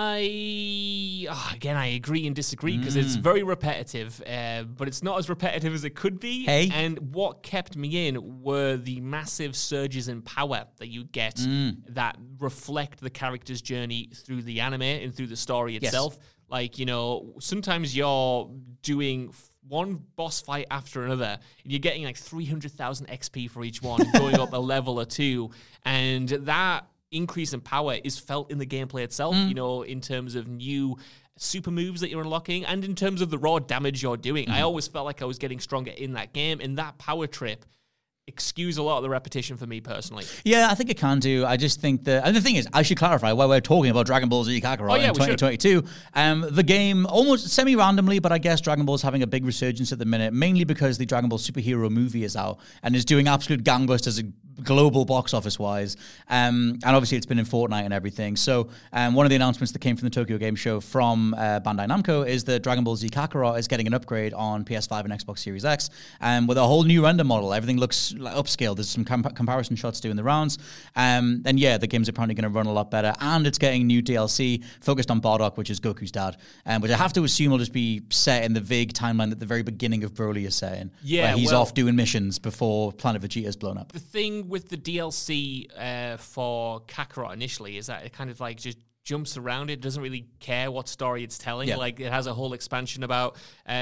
Again, I agree and disagree, because it's very repetitive, but it's not as repetitive as it could be. Hey. And what kept me in were the massive surges in power that you get that reflect the character's journey through the anime and through the story itself. Yes. Like, sometimes you're doing one boss fight after another, and you're getting like 300,000 XP for each one, going up a level or two, and that increase in power is felt in the gameplay itself, in terms of new super moves that you're unlocking, and in terms of the raw damage you're doing. I always felt like I was getting stronger in that game, and that power trip excuse a lot of the repetition for me personally. Yeah, I think it can do. I just think that, and the thing is, I should clarify why we're talking about Dragon Ball Z Kakarot in 2022. The game, almost semi-randomly, but I guess Dragon Ball's having a big resurgence at the minute, mainly because the Dragon Ball superhero movie is out and is doing absolute gangbusters global box office wise. And obviously it's been in Fortnite and everything. So one of the announcements that came from the Tokyo Game Show from Bandai Namco is that Dragon Ball Z Kakarot is getting an upgrade on PS5 and Xbox Series X, with a whole new render model. Everything looks upscaled. There's some comparison shots doing the rounds. And yeah, the game's apparently going to run a lot better, and it's getting new DLC focused on Bardock, which is Goku's dad, which I have to assume will just be set in the vague timeline that the very beginning of Broly is set in. Yeah, where he's off doing missions before Planet Vegeta's blown up. The thing with the DLC for Kakarot initially is that it kind of like just jumps around. It doesn't really care what story it's telling. Yeah. Like, it has a whole expansion about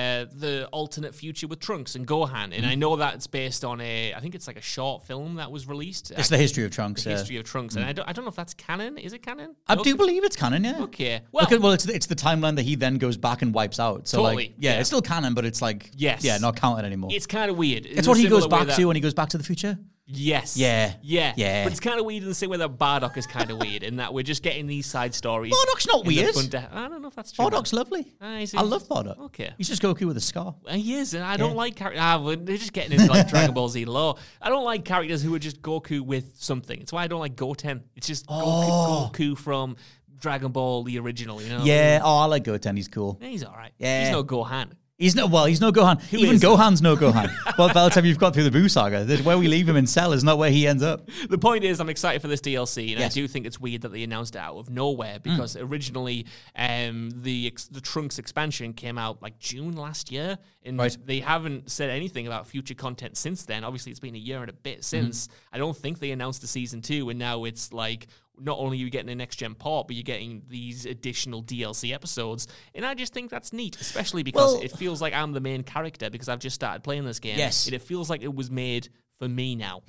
the alternate future with Trunks and Gohan. And I know that it's based on I think it's like a short film that was released. It's the history of Trunks. The history of Trunks. And I don't know if that's canon. Is it canon? I do believe it's canon, yeah. Okay. Well, it's the timeline that he then goes back and wipes out. So totally. Like, yeah, it's still canon, but it's like, not counted anymore. It's kind of weird. It's what he goes back to when he goes back to the future. Yes. Yeah. But it's kind of weird in the same way that Bardock is kind of weird, in that we're just getting these side stories. Bardock's not weird. I don't know if that's true. Bardock's lovely. I love Bardock. Okay. He's just Goku with a scar. He is, and I don't like characters. They're just getting into like Dragon Ball Z lore. I don't like characters who are just Goku with something. It's why I don't like Goten. It's just Goku from Dragon Ball, the original, you know? Yeah, I like Goten. He's cool. Yeah, he's all right. Yeah. He's no Gohan. He's no Gohan. Even is? Gohan's no Gohan. Well, by the time you've got through the Boo saga, where we leave him in Cell is not where he ends up. The point is, I'm excited for this DLC, and Yes. I do think it's weird that they announced it out of nowhere, because originally the Trunks expansion came out like June last year, and Right. they haven't said anything about future content since then. Obviously, it's been a year and a bit since. I don't think they announced the Season 2, and now it's like, not only are you getting a next-gen port, but you're getting these additional DLC episodes. And I just think that's neat, especially because it feels like I'm the main character because I've just started playing this game. Yes. And it feels like it was made for me now.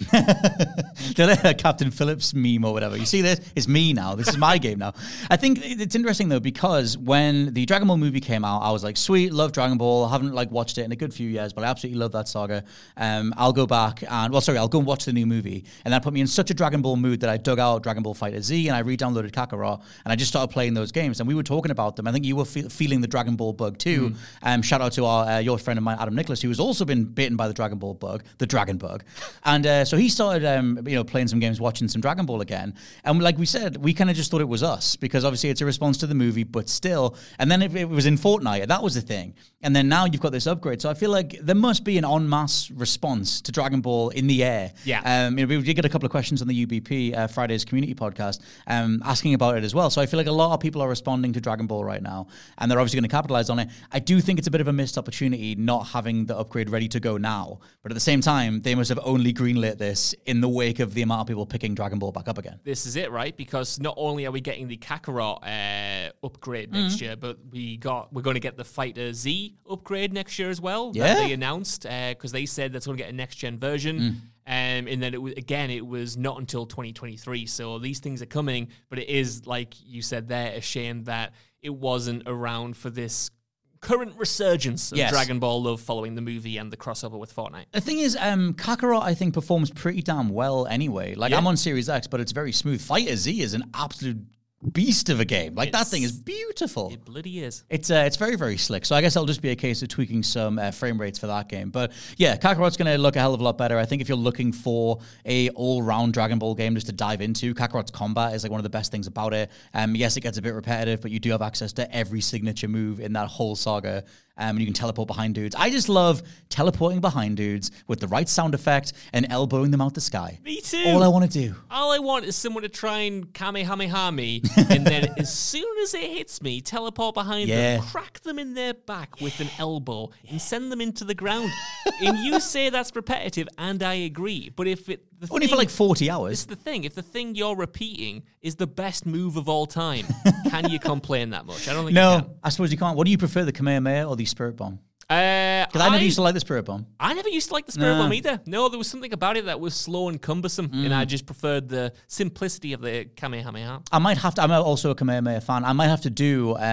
The Captain Phillips meme or whatever. You see this? It's me now. This is my game now. I think it's interesting though, because when the Dragon Ball movie came out, I was like, sweet, love Dragon Ball. I haven't like watched it in a good few years, but I absolutely love that saga. I'll go back and, I'll go and watch the new movie. And that put me in such a Dragon Ball mood that I dug out Dragon Ball Fighter Z and I re-downloaded Kakarot and I just started playing those games. And we were talking about them. I think you were feeling the Dragon Ball bug too. Shout out to your friend of mine, Adam Nicholas, who's also been bitten by the Dragon Ball bug, the Dragon Bug. And so he started, playing some games, watching some Dragon Ball again. And like we said, we kind of just thought it was us because obviously it's a response to the movie, but still. And then it was in Fortnite. That was the thing. And then now you've got this upgrade. So I feel like there must be an en masse response to Dragon Ball in the air. Yeah. We did get a couple of questions on the UBP Friday's community podcast asking about it as well. So I feel like a lot of people are responding to Dragon Ball right now, and they're obviously going to capitalize on it. I do think it's a bit of a missed opportunity not having the upgrade ready to go now. But at the same time, they must have only greenlit this in the wake of the amount of people picking Dragon Ball back up again. This is it, right? Because not only are we getting the Kakarot upgrade next year, but we're going to get the Fighter Z upgrade next year as well. Yeah. That they announced because they said that's going to get a next gen version. And then it was not until 2023. So these things are coming, but it is, like you said there, a shame that it wasn't around for this current resurgence of Dragon Ball love following the movie and the crossover with Fortnite. The thing is, Kakarot, I think, performs pretty damn well anyway. Like, I'm on Series X, but it's very smooth. Fighter Z is an absolute beast of a game. Like, that thing is beautiful. It bloody is. It's very, very slick. So I guess it'll just be a case of tweaking some frame rates for that game. But yeah, Kakarot's going to look a hell of a lot better. I think if you're looking for a all-round Dragon Ball game just to dive into, Kakarot's combat is like one of the best things about it. Yes, it gets a bit repetitive, but you do have access to every signature move in that whole saga. And you can teleport behind dudes. I just love teleporting behind dudes with the right sound effect and elbowing them out the sky. Me too. All I want to do. All I want is someone to try and Kamehameha me, and then as soon as it hits me, teleport behind them, crack them in their back with an elbow, and send them into the ground. And you say that's repetitive, and I agree. But if it... Only for like 40 hours. It's the thing. If the thing you're repeating is the best move of all time, can you complain that much? I don't think you can. I suppose you can't. What do you prefer, the Kamehameha or the Spirit Bomb? Because I never used to like the Spirit Bomb. I never used to like the Spirit Bomb either. No, there was something about it that was slow and cumbersome, and I just preferred the simplicity of the Kamehameha. I might have to. I'm also a Kamehameha fan. I might have to do a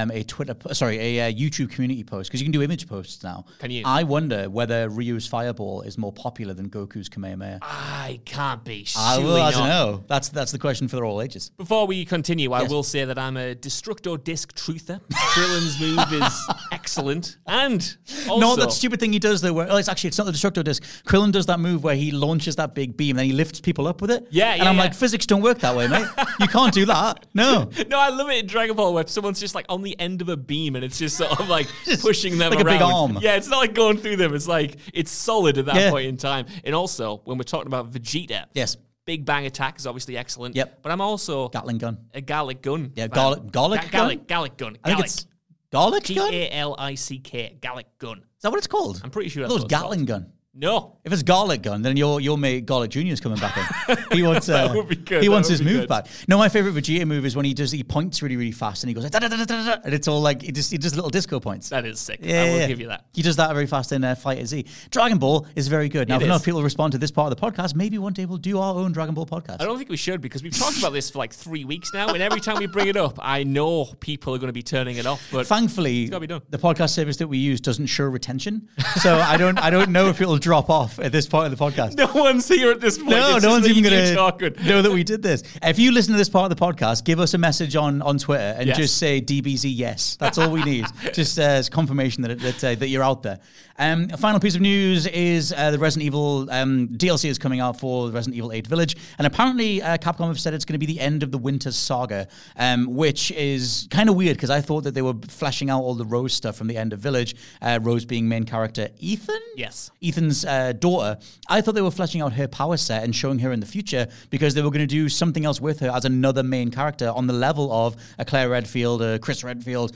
YouTube community post because you can do image posts now. Can you? I wonder whether Ryu's Fireball is more popular than Goku's Kamehameha. I can't be. I don't know. That's the question for all ages. Before we continue, I will say that I'm a Destructo Disc truther. Krillin's move is excellent, and also, no, that stupid thing he does though, where it's not the Destructo Disc. Krillin does that move where he launches that big beam and then he lifts people up with it. And I'm like, physics don't work that way, mate. You can't do that. No. No, I love it in Dragon Ball where someone's just like on the end of a beam and it's just sort of like pushing them like around. a big arm. Yeah, it's not like going through them. It's like it's solid at that point in time. And also, when we're talking about Vegeta, Big Bang Attack is obviously excellent. Yep. But I'm also Gatling gun. A Gallic gun. Yeah, Gallic gun. Gallic gun. I think it's Gallic gun. Galick Gallic gun. Is that what it's called? I'm pretty sure that's what it's Gatling gun. No. If it's Garlic gun, then your mate Garlic Jr. is coming back in. He wants that would be good. He wants his move back. No, my favorite Vegeta move is when he points really, really fast and he goes like, da-da-da-da-da-da, and it's all like he does little disco points. That is sick. I will give you that. He does that very fast in Fighter Z. Dragon Ball is very good. Now, if enough people respond to this part of the podcast, maybe one day we'll do our own Dragon Ball podcast. I don't think we should because we've talked about this for like 3 weeks now, and every time we bring it up, I know people are going to be turning it off. But thankfully, it's gotta be done. The podcast service that we use doesn't show retention, so I don't know if it will drop off at this point of the podcast. No one's here at this point. No one's even going to know that we did this. If you listen to this part of the podcast, give us a message on Twitter and just say DBZ yes. That's all we need. Just as confirmation that you're out there. A final piece of news is the Resident Evil DLC is coming out for Resident Evil 8 Village, and apparently Capcom have said it's going to be the end of the Winter Saga, which is kind of weird because I thought that they were fleshing out all the Rose stuff from the end of Village, Rose being main character Ethan? Yes. Ethan's daughter. I thought they were fleshing out her power set and showing her in the future because they were going to do something else with her as another main character on the level of a Claire Redfield, a Chris Redfield,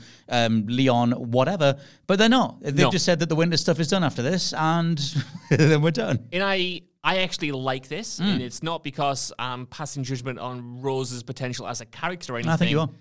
Leon, whatever, but they're not. They've just said that the Winter stuff is done after this, and then we're done. And I actually like this, and it's not because I'm passing judgment on Rose's potential as a character or anything. I think you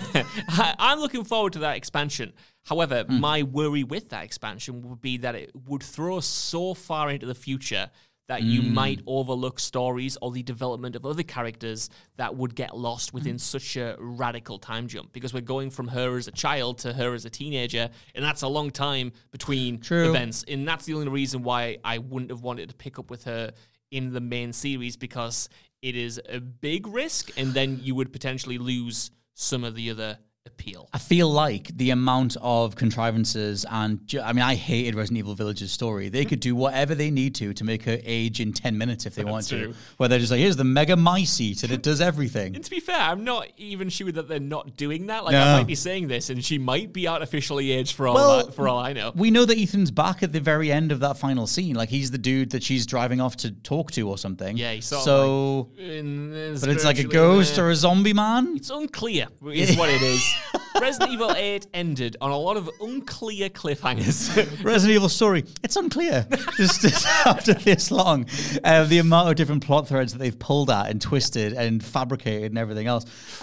are. I'm looking forward to that expansion. However, my worry with that expansion would be that it would throw us so far into the future that you might overlook stories or the development of other characters that would get lost within such a radical time jump. Because we're going from her as a child to her as a teenager, and that's a long time between events. And that's the only reason why I wouldn't have wanted to pick up with her in the main series, because it is a big risk, and then you would potentially lose some of the other appeal. I feel like the amount of contrivances and I hated Resident Evil Village's story. They could do whatever they need to make her age in 10 minutes if they want to. Where they're just like, here's the Mega Mycete and it does everything. And to be fair, I'm not even sure that they're not doing that. Like, I might be saying this and she might be artificially aged for all I know. We know that Ethan's back at the very end of that final scene. Like, he's the dude that she's driving off to talk to or something. Yeah, he's sort of like, but it's like a ghost or a zombie man? It's unclear is what it is. Resident Evil 8 ended on a lot of unclear cliffhangers. Resident Evil story, it's unclear. just after this long. The amount of different plot threads that they've pulled at and twisted and fabricated and everything else.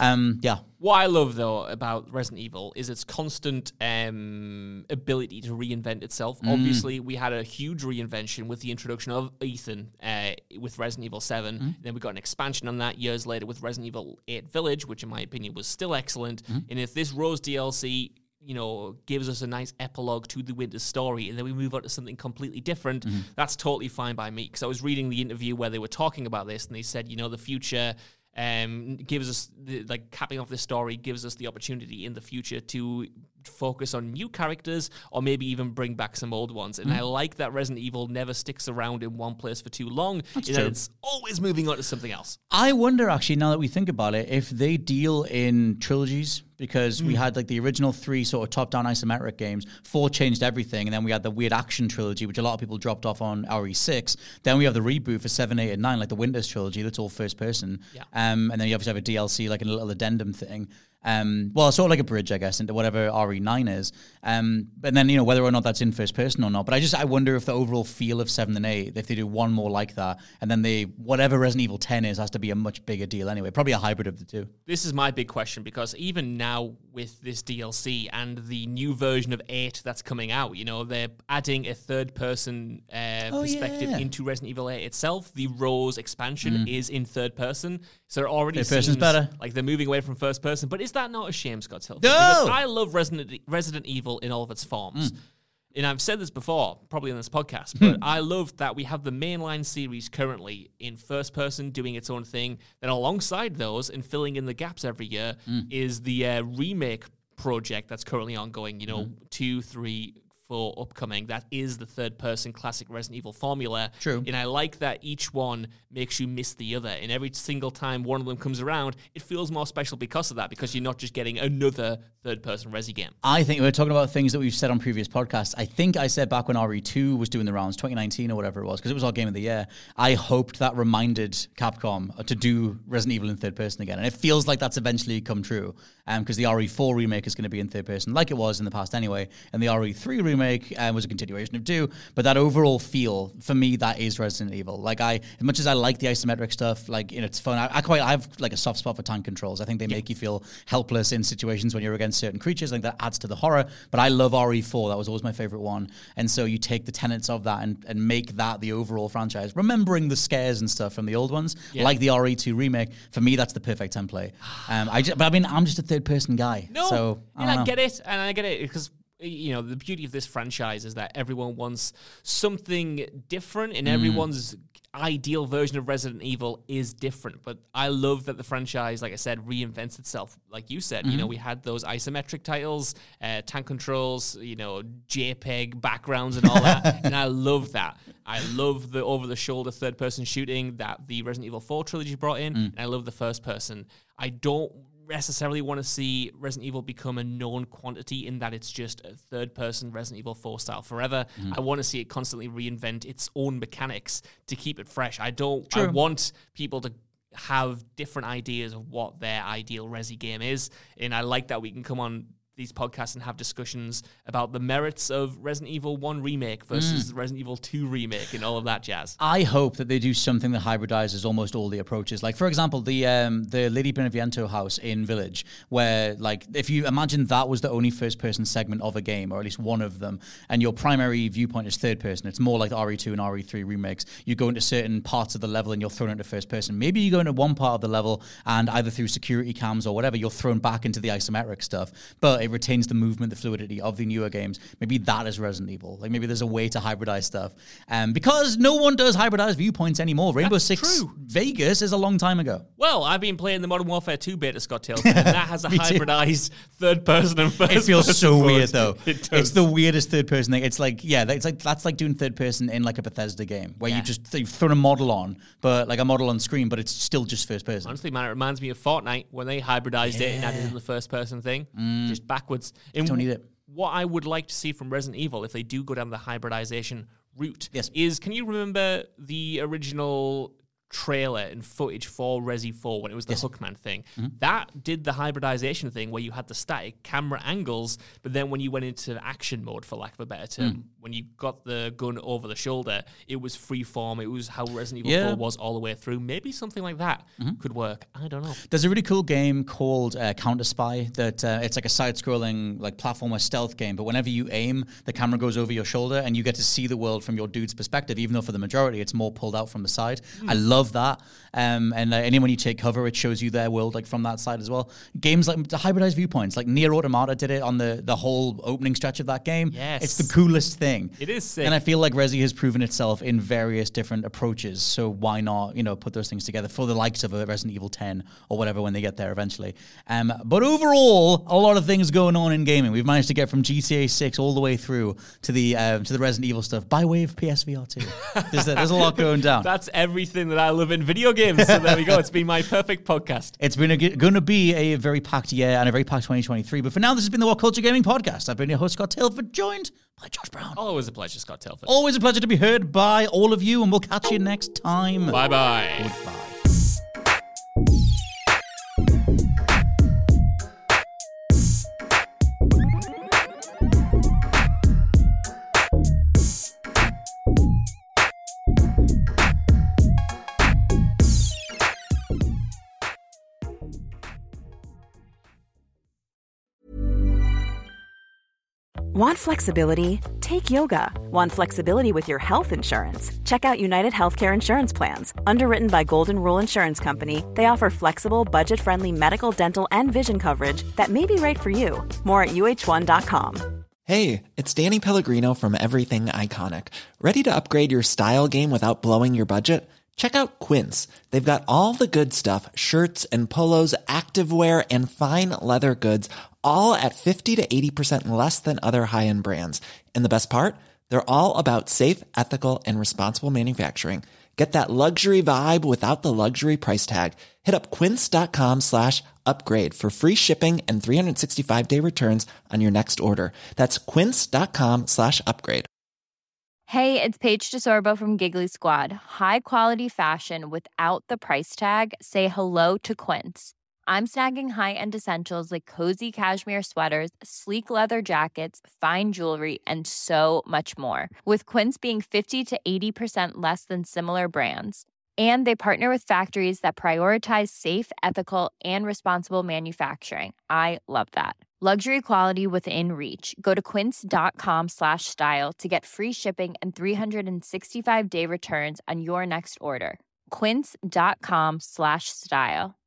What I love, though, about Resident Evil is its constant ability to reinvent itself. Obviously, we had a huge reinvention with the introduction of Ethan with Resident Evil 7. Then we got an expansion on that years later with Resident Evil 8 Village, which in my opinion was still excellent. And if this Rose DLC, gives us a nice epilogue to the Winter story, and then we move on to something completely different, that's totally fine by me. Because I was reading the interview where they were talking about this, and they said, the future gives us, capping off this story, gives us the opportunity in the future to focus on new characters or maybe even bring back some old ones. And I like that Resident Evil never sticks around in one place for too long. That it's always moving on to something else. I wonder, actually, now that we think about it, if they deal in trilogies, because we had the original 3 sort of top-down isometric games. 4 changed everything, and then we had the weird action trilogy, which a lot of people dropped off on RE6. Then we have the reboot for 7, 8, and 9, like the Winters trilogy. That's all first person. Yeah. And then you obviously have a DLC, like a little addendum thing. Well, sort of like a bridge, I guess, into whatever RE9 is. And then, whether or not that's in first person or not. But I wonder if the overall feel of 7 and 8, if they do one more like that, and then whatever Resident Evil 10 is, has to be a much bigger deal anyway. Probably a hybrid of the two. This is my big question, because even now with this DLC and the new version of 8 that's coming out, they're adding a third person perspective into Resident Evil 8 itself. The Rose expansion is in third person. So it already seems better. Like they're moving away from first person. But is that not a shame, Scott Hill? No! Because I love Resident Evil in all of its forms. And I've said this before, probably in this podcast, but I love that we have the mainline series currently in first person doing its own thing. Then alongside those and filling in the gaps every year is the remake project that's currently ongoing, 2, 3, 4 upcoming. That is the third person classic Resident Evil formula. True. And I like that each one makes you miss the other. And every single time one of them comes around, it feels more special because of that, because you're not just getting another third person Resi game. I think we're talking about things that we've said on previous podcasts. I think I said back when RE2 was doing the rounds, 2019 or whatever it was, because it was our game of the year, I hoped that reminded Capcom to do Resident Evil in third person again. And it feels like that's eventually come true, because the RE4 remake is going to be in third person, like it was in the past anyway. And the RE3 remake was a continuation of 2. But that overall feel, for me, that is Resident Evil. Like, as much as I like the isometric stuff, like, it's fun. I have like a soft spot for tank controls. I think they make you feel helpless in situations when you're against certain creatures. I think that adds to the horror. But I love RE4. That was always my favorite one. And so you take the tenets of that and make that the overall franchise, remembering the scares and stuff from the old ones, like the RE2 remake. For me, that's the perfect template. I'm just a third person guy. No, so I get it, because the beauty of this franchise is that everyone wants something different, and everyone's ideal version of Resident Evil is different. But I love that the franchise, like I said, reinvents itself. Like you said, we had those isometric titles, tank controls, JPEG backgrounds and all that. And I love that. I love the over-the-shoulder third-person shooting that the Resident Evil 4 trilogy brought in. And I love the first person. I don't necessarily want to see Resident Evil become a known quantity in that it's just a third-person Resident Evil 4 style forever. I want to see it constantly reinvent its own mechanics to keep it fresh. I want people to have different ideas of what their ideal Resi game is, and I like that we can come on these podcasts and have discussions about the merits of Resident Evil 1 Remake versus Resident Evil 2 Remake and all of that jazz. I hope that they do something that hybridizes almost all the approaches. Like, for example, the Lady Beneviento house in Village, where, like, if you imagine that was the only first-person segment of a game, or at least one of them, and your primary viewpoint is third-person, it's more like the RE2 and RE3 remakes. You go into certain parts of the level and you're thrown into first-person. Maybe you go into one part of the level and either through security cams or whatever, you're thrown back into the isometric stuff. But it retains the movement, the fluidity of the newer games. Maybe that is Resident Evil. Like, maybe there's a way to hybridize stuff. Because no one does hybridize viewpoints anymore. Rainbow Six Vegas is a long time ago. Well, I've been playing the Modern Warfare 2 beta, Scott Tilton, and that has a hybridized third person and first person. It feels so weird, though. It it's the weirdest third person thing. It's like, that's like doing third person in like a Bethesda game where you've thrown a model on, but like a model on screen, but it's still just first person. Honestly, man, it reminds me of Fortnite when they hybridized it and added in the first person thing, just backwards. Don't need it. What I would like to see from Resident Evil, if they do go down the hybridization route, yes, is, can you remember the original trailer and footage for Resi 4 when it was the Hookman thing? That did the hybridization thing where you had the static camera angles, but then when you went into action mode, for lack of a better term, when you got the gun over the shoulder, it was freeform. It was how Resident Evil 4 was all the way through. Maybe something like that could work. I don't know. There's a really cool game called Counter Spy that it's like a side-scrolling like platformer stealth game, but whenever you aim, the camera goes over your shoulder and you get to see the world from your dude's perspective, even though for the majority it's more pulled out from the side. I love that. And when you take cover, it shows you their world like from that side as well. Games like the hybridized viewpoints, like Nier Automata did it on the whole opening stretch of that game. Yes. It's the coolest thing. It is sick. And I feel like Resi has proven itself in various different approaches. So why not, put those things together for the likes of a Resident Evil 10 or whatever when they get there eventually. But overall, a lot of things going on in gaming. We've managed to get from GTA 6 all the way through to the Resident Evil stuff by way of PSVR 2. There's a lot going down. That's everything that I love in video games. So there we go. It's been my perfect podcast. It's been going to be a very packed year and a very packed 2023. But for now, this has been the What Culture Gaming Podcast. I've been your host, Scott Tilford, joined by Josh Brown. Always a pleasure, Scott Tilford. Always a pleasure to be heard by all of you, and we'll catch you next time. Bye-bye. Goodbye. Want flexibility? Take yoga. Want flexibility with your health insurance? Check out United Healthcare Insurance Plans. Underwritten by Golden Rule Insurance Company, they offer flexible, budget-friendly medical, dental, and vision coverage that may be right for you. More at UH1.com. Hey, it's Danny Pellegrino from Everything Iconic. Ready to upgrade your style game without blowing your budget? Check out Quince. They've got all the good stuff, shirts and polos, activewear, and fine leather goods, all at 50 to 80% less than other high-end brands. And the best part? They're all about safe, ethical, and responsible manufacturing. Get that luxury vibe without the luxury price tag. Hit up quince.com/upgrade for free shipping and 365-day returns on your next order. That's quince.com/upgrade. Hey, it's Paige DeSorbo from Giggly Squad. High quality fashion without the price tag. Say hello to Quince. I'm snagging high-end essentials like cozy cashmere sweaters, sleek leather jackets, fine jewelry, and so much more. With Quince being 50 to 80% less than similar brands. And they partner with factories that prioritize safe, ethical, and responsible manufacturing. I love that. Luxury quality within reach. Go to quince.com/style to get free shipping and 365-day returns on your next order. Quince.com/style.